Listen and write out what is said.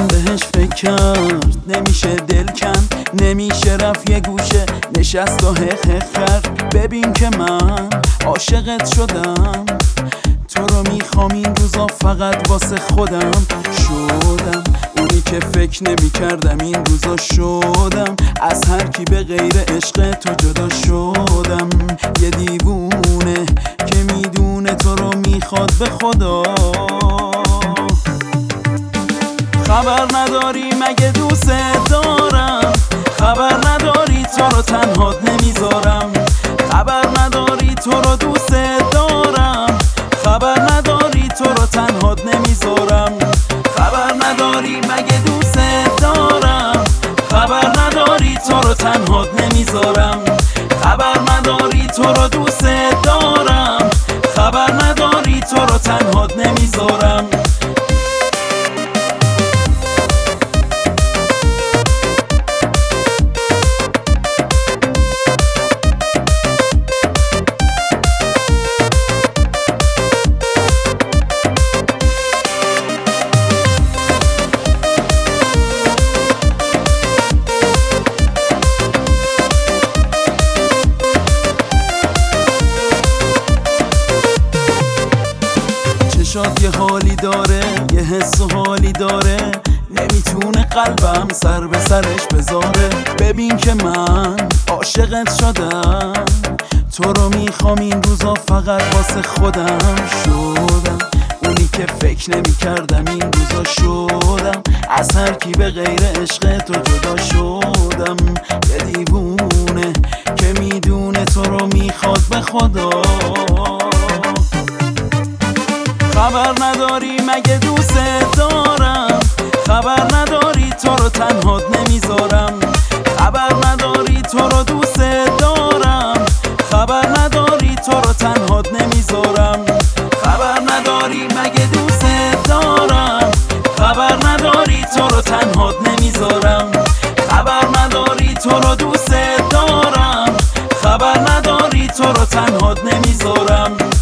دلم بهش فکر کرد، نمیشه دل کن، نمیشه رفت یه گوشه نشست و حق کرد. ببین که من عاشقت شدم، تو رو میخوام این روزا فقط واسه خودم. شدم اونی که فکر نمی کردم این روزا شدم، از هر کی به غیر عشق تو جدا شدم. یه دیوونه که میدونه تو رو میخواد به خدا. خبر نداری مگه دوست دارم، خبر نداری تو رو تنهات نمیذارم. خبر نداری تو رو دوست دارم، خبر نداری تو رو تنهات نمیذارم. خبر نداری مگه دوست دارم، خبر نداری تو رو تنهات نمیذارم. خبر نداری تو رو دوست دارم، خبر نداری تو رو تنهات نمیذارم. شاد یه حالی داره، یه حس و حالی داره، نمیتونه قلبم سر به سرش بذاره. ببین که من عاشقت شدم، تو رو میخوام این روزا فقط واسه خودم. شدم اونی که فکر نمی کردم این روزا شدم، از هر کی به غیر عشق تو جدا شدم. یه دیوونه که میدونه تو رو میخواد به خدا. خبر نداری مگه دوست دارم، خبر نداری تو رو تنهات نمیذارم. خبر نداری تو رو دوست دارم، خبر نداری تو رو تنهات نمیذارم. خبر نداری مگه دوست دارم، خبر نداری تو رو تنهات نمیذارم. خبر نداری تو رو دوست دارم، خبر نداری تو رو تنهات نمیذارم.